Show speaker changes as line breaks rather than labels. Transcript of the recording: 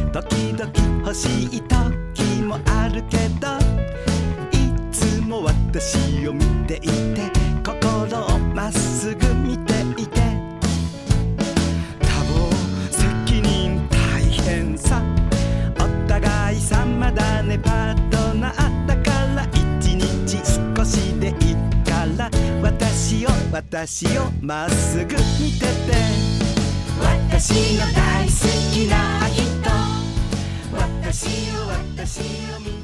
時々欲しい時もあるけど、いつも私を見ていて、心をまっすぐ見ていて、多忙責任大変さ、お互い様だねパートナーだから、一日少しでいいから私をまっすぐ見てて、私の大好きな人、私を見